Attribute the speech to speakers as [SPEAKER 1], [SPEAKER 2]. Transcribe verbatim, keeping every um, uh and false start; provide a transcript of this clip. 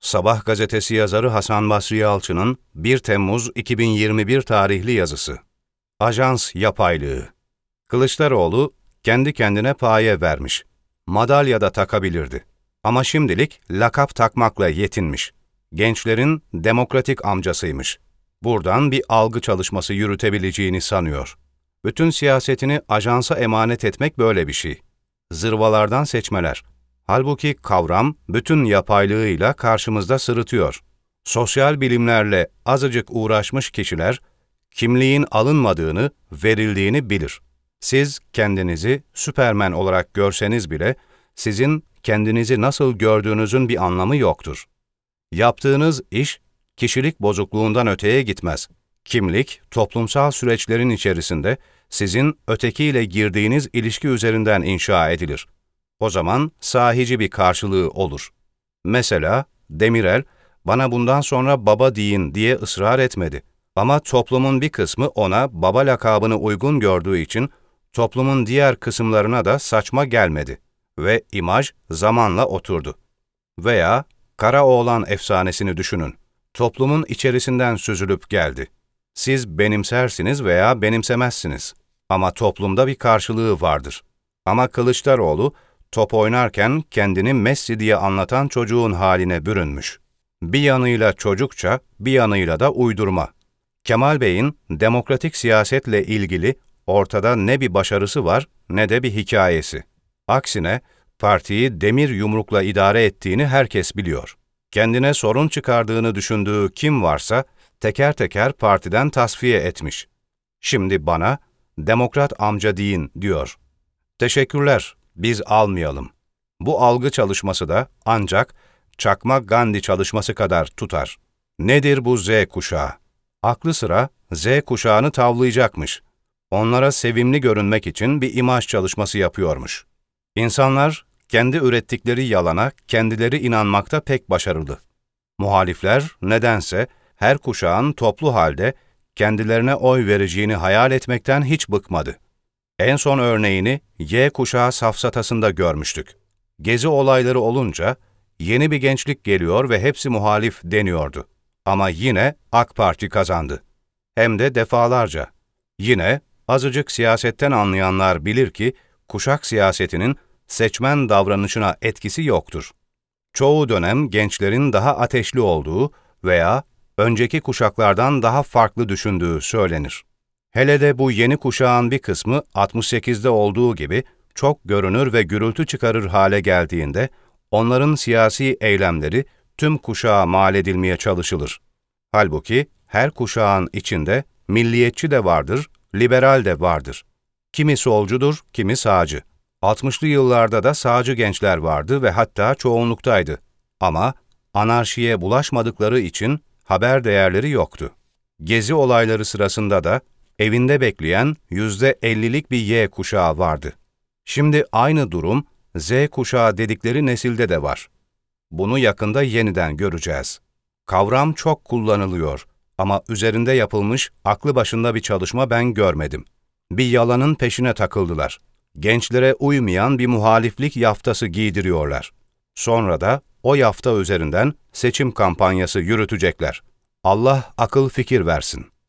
[SPEAKER 1] Sabah gazetesi yazarı Hasan Basri Yalçın'ın bir Temmuz iki bin yirmi bir tarihli yazısı. Ajans yapaylığı. Kılıçdaroğlu kendi kendine paye vermiş. Madalya da takabilirdi. Ama şimdilik lakap takmakla yetinmiş. Gençlerin demokratik amcasıymış. Buradan bir algı çalışması yürütebileceğini sanıyor. Bütün siyasetini ajansa emanet etmek böyle bir şey. Zırvalardan seçmeler. Halbuki kavram bütün yapaylığıyla karşımızda sırıtıyor. Sosyal bilimlerle azıcık uğraşmış kişiler, kimliğin alınmadığını, verildiğini bilir. Siz kendinizi Süpermen olarak görseniz bile, sizin kendinizi nasıl gördüğünüzün bir anlamı yoktur. Yaptığınız iş, kişilik bozukluğundan öteye gitmez. Kimlik, toplumsal süreçlerin içerisinde sizin ötekiyle girdiğiniz ilişki üzerinden inşa edilir. O zaman sahici bir karşılığı olur. Mesela Demirel, bana bundan sonra baba deyin diye ısrar etmedi. Ama toplumun bir kısmı ona baba lakabını uygun gördüğü için toplumun diğer kısımlarına da saçma gelmedi ve imaj zamanla oturdu. Veya Karaoğlan efsanesini düşünün. Toplumun içerisinden süzülüp geldi. Siz benimsersiniz veya benimsemezsiniz. Ama toplumda bir karşılığı vardır. Ama Kılıçdaroğlu, top oynarken kendini Messi diye anlatan çocuğun haline bürünmüş. Bir yanıyla çocukça, bir yanıyla da uydurma. Kemal Bey'in demokratik siyasetle ilgili ortada ne bir başarısı var ne de bir hikayesi. Aksine partiyi demir yumrukla idare ettiğini herkes biliyor. Kendine sorun çıkardığını düşündüğü kim varsa teker teker partiden tasfiye etmiş. Şimdi bana demokrat amca deyin diyor. Teşekkürler, biz almayalım. Bu algı çalışması da ancak çakma Gandhi çalışması kadar tutar. Nedir bu Z kuşağı? Aklı sıra Z kuşağını tavlayacakmış. Onlara sevimli görünmek için bir imaj çalışması yapıyormuş. İnsanlar kendi ürettikleri yalana kendileri inanmakta pek başarılı. Muhalifler nedense her kuşağın toplu halde kendilerine oy vereceğini hayal etmekten hiç bıkmadı. En son örneğini Y kuşağı safsatasında görmüştük. Gezi olayları olunca yeni bir gençlik geliyor ve hepsi muhalif deniyordu. Ama yine AK Parti kazandı. Hem de defalarca. Yine azıcık siyasetten anlayanlar bilir ki kuşak siyasetinin seçmen davranışına etkisi yoktur. Çoğu dönem gençlerin daha ateşli olduğu veya önceki kuşaklardan daha farklı düşündüğü söylenir. Hele de bu yeni kuşağın bir kısmı altmış sekizde olduğu gibi çok görünür ve gürültü çıkarır hale geldiğinde onların siyasi eylemleri tüm kuşağa mal edilmeye çalışılır. Halbuki her kuşağın içinde milliyetçi de vardır, liberal de vardır. Kimi solcudur, kimi sağcı. altmışlı yıllarda da sağcı gençler vardı ve hatta çoğunluktaydı. Ama anarşiye bulaşmadıkları için haber değerleri yoktu. Gezi olayları sırasında da evinde bekleyen yüzde ellilik bir Y kuşağı vardı. Şimdi aynı durum Z kuşağı dedikleri nesilde de var. Bunu yakında yeniden göreceğiz. Kavram çok kullanılıyor ama üzerinde yapılmış aklı başında bir çalışma ben görmedim. Bir yalanın peşine takıldılar. Gençlere uymayan bir muhaliflik yaftası giydiriyorlar. Sonra da o yafta üzerinden seçim kampanyası yürütecekler. Allah akıl fikir versin.